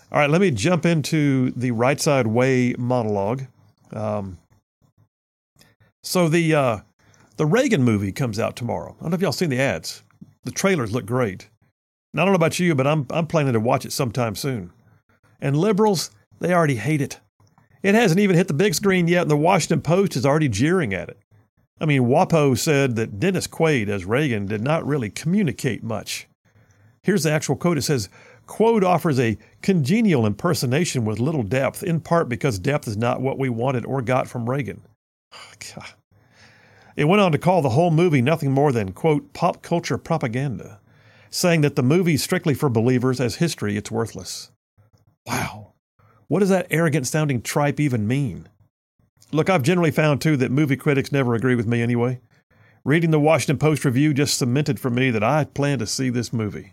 All right, let me jump into the Right Side Way monologue. So the Reagan movie comes out tomorrow. I don't know if y'all seen the ads. The trailers look great. And I don't know about you, but I'm planning to watch it sometime soon. And liberals, they already hate it. It hasn't even hit the big screen yet, and the Washington Post is already jeering at it. I mean, WAPO said that Dennis Quaid as Reagan did not really communicate much. Here's the actual quote. It says, Quaid offers a congenial impersonation with little depth, in part because depth is not what we wanted or got from Reagan. God. It went on to call the whole movie nothing more than, quote, pop culture propaganda, saying that the movie's strictly for believers, as history, it's worthless. Wow. What does that arrogant-sounding tripe even mean? Look, I've generally found, too, that movie critics never agree with me anyway. Reading the Washington Post review just cemented for me that I plan to see this movie.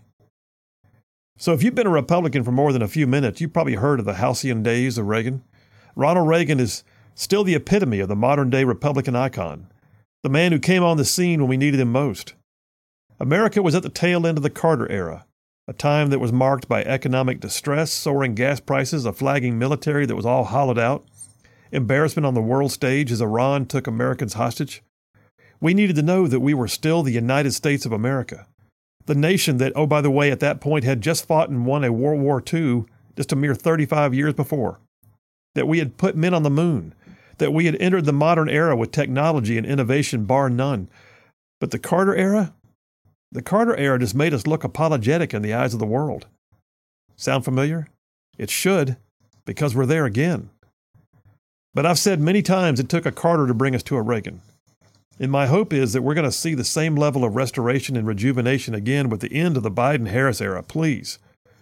So if you've been a Republican for more than a few minutes, you've probably heard of the halcyon days of Reagan. Ronald Reagan is still the epitome of the modern-day Republican icon, the man who came on the scene when we needed him most. America was at the tail end of the Carter era, a time that was marked by economic distress, soaring gas prices, a flagging military that was all hollowed out, embarrassment on the world stage as Iran took Americans hostage. We needed to know that we were still the United States of America, the nation that, oh, by the way, at that point had just fought and won a World War II just a mere 35 years before, that we had put men on the moon, that we had entered the modern era with technology and innovation bar none. But the Carter era just made us look apologetic in the eyes of the world. Sound familiar? It should, because we're there again. But I've said many times it took a Carter to bring us to a Reagan. And my hope is that we're going to see the same level of restoration and rejuvenation again with the end of the Biden-Harris era, please.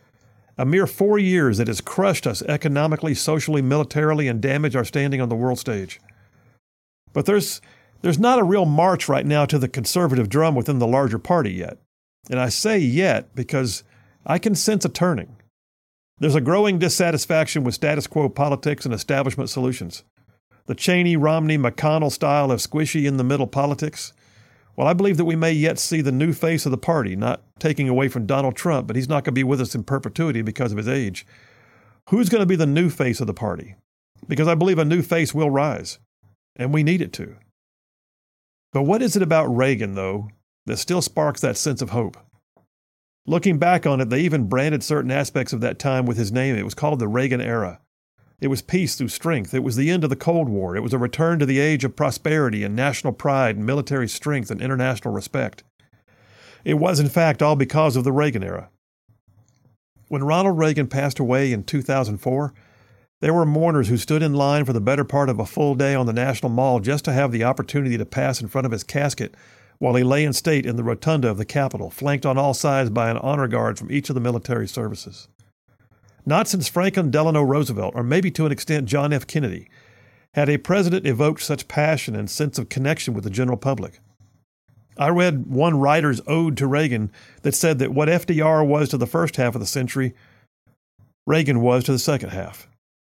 A mere 4 years that has crushed us economically, socially, militarily, and damaged our standing on the world stage. But there's not a real march right now to the conservative drum within the larger party yet. And I say yet because I can sense a turning. There's a growing dissatisfaction with status quo politics and establishment solutions. The Cheney, Romney, McConnell style of squishy in-the-middle politics. Well, I believe that we may yet see the new face of the party, not taking away from Donald Trump, but he's not going to be with us in perpetuity because of his age. Who's going to be the new face of the party? Because I believe a new face will rise, and we need it to. But what is it about Reagan, though, that still sparks that sense of hope? Looking back on it, they even branded certain aspects of that time with his name. It was called the Reagan era. It was peace through strength. It was the end of the Cold War. It was a return to the age of prosperity and national pride and military strength and international respect. It was, in fact, all because of the Reagan era. When Ronald Reagan passed away in 2004, there were mourners who stood in line for the better part of a full day on the National Mall just to have the opportunity to pass in front of his casket while he lay in state in the rotunda of the Capitol, flanked on all sides by an honor guard from each of the military services. Not since Franklin Delano Roosevelt, or maybe to an extent John F. Kennedy, had a president evoked such passion and sense of connection with the general public. I read one writer's ode to Reagan that said that what FDR was to the first half of the century, Reagan was to the second half.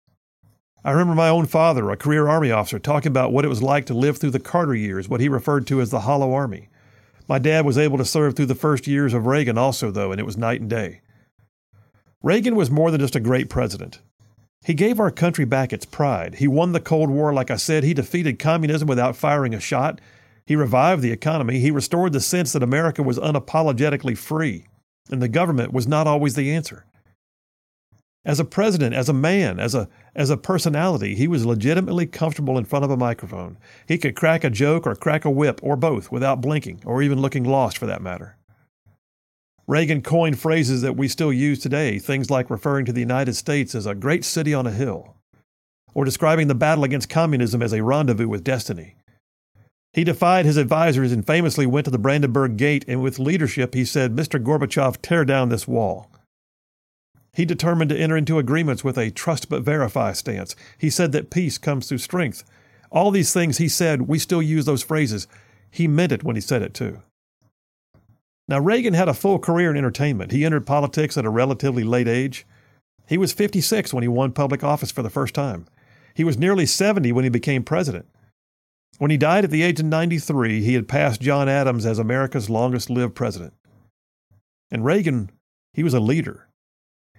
I remember my own father, a career Army officer, talking about what it was like to live through the Carter years, what he referred to as the Hollow Army. My dad was able to serve through the first years of Reagan also, though, and it was night and day. Reagan was more than just a great president. He gave our country back its pride. He won the Cold War, like I said. He defeated communism without firing a shot. He revived the economy. He restored the sense that America was unapologetically free, and the government was not always the answer. As a president, as a man, as a personality, he was legitimately comfortable in front of a microphone. He could crack a joke or crack a whip, or both, without blinking, or even looking lost for that matter. Reagan coined phrases that we still use today, things like referring to the United States as a great city on a hill, or describing the battle against communism as a rendezvous with destiny. He defied his advisors and famously went to the Brandenburg Gate, and with leadership he said, "Mr. Gorbachev, tear down this wall." He determined to enter into agreements with a trust but verify stance. He said that peace comes through strength. All these things he said, we still use those phrases. He meant it when he said it too. Now, Reagan had a full career in entertainment. He entered politics at a relatively late age. He was 56 when he won public office for the first time. He was nearly 70 when he became president. When he died at the age of 93, he had passed John Adams as America's longest-lived president. And Reagan, he was a leader.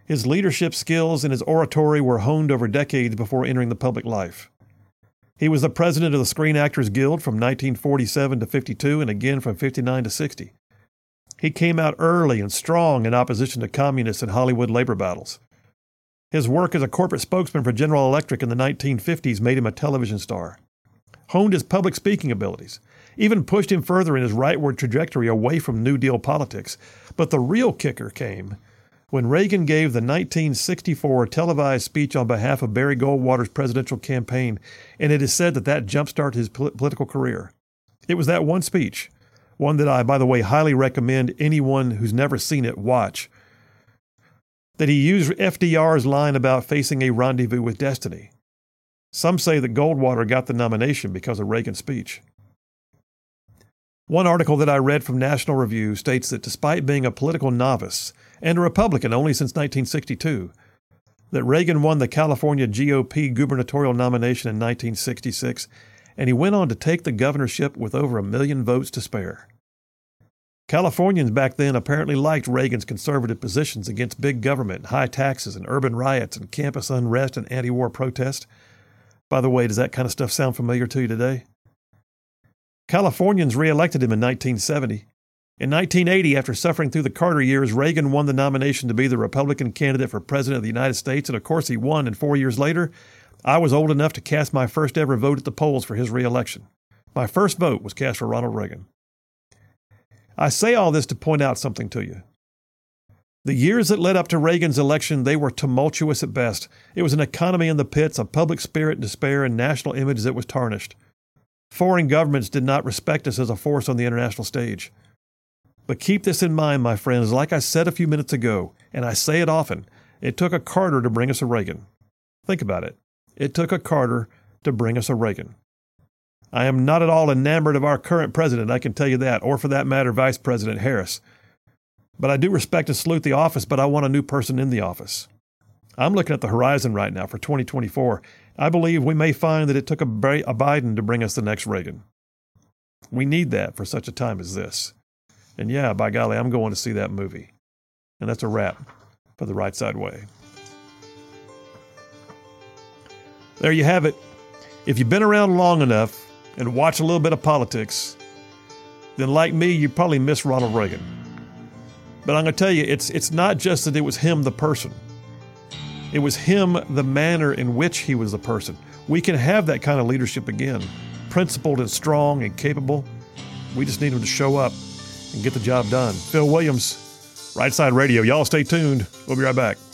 His leadership skills and his oratory were honed over decades before entering the public life. He was the president of the Screen Actors Guild from 1947 to 52 and again from 59 to 60. He came out early and strong in opposition to communists and Hollywood labor battles. His work as a corporate spokesman for General Electric in the 1950s made him a television star, honed his public speaking abilities, even pushed him further in his rightward trajectory away from New Deal politics. But the real kicker came when Reagan gave the 1964 televised speech on behalf of Barry Goldwater's presidential campaign, and it is said that jump-started his political career. It was that one speech, one that I, by the way, highly recommend anyone who's never seen it watch, that he used FDR's line about facing a rendezvous with destiny. Some say that Goldwater got the nomination because of Reagan's speech. One article that I read from National Review states that despite being a political novice and a Republican only since 1962, that Reagan won the California GOP gubernatorial nomination in 1966, and he went on to take the governorship with over 1 million votes to spare. Californians back then apparently liked Reagan's conservative positions against big government, high taxes, and urban riots, and campus unrest and anti-war protest. By the way, does that kind of stuff sound familiar to you today? Californians reelected him in 1970. In 1980, after suffering through the Carter years, Reagan won the nomination to be the Republican candidate for President of the United States, and of course he won, and 4 years later, I was old enough to cast my first ever vote at the polls for his reelection. My first vote was cast for Ronald Reagan. I say all this to point out something to you. The years that led up to Reagan's election, they were tumultuous at best. It was an economy in the pits, a public spirit in despair, and national image that was tarnished. Foreign governments did not respect us as a force on the international stage. But keep this in mind, my friends, like I said a few minutes ago, and I say it often, it took a Carter to bring us a Reagan. Think about it. It took a Carter to bring us a Reagan. I am not at all enamored of our current president, I can tell you that, or for that matter, Vice President Harris. But I do respect and salute the office, but I want a new person in the office. I'm looking at the horizon right now for 2024. I believe we may find that it took a Biden to bring us the next Reagan. We need that for such a time as this. And yeah, by golly, I'm going to see that movie. And that's a wrap for The Right Side Way. There you have it. If you've been around long enough and watched a little bit of politics, then like me, you probably miss Ronald Reagan. But I'm going to tell you, it's not just that it was him, the person. It was him, the manner in which he was the person. We can have that kind of leadership again, principled and strong and capable. We just need him to show up and get the job done. Phil Williams, Right Side Radio. Y'all stay tuned. We'll be right back.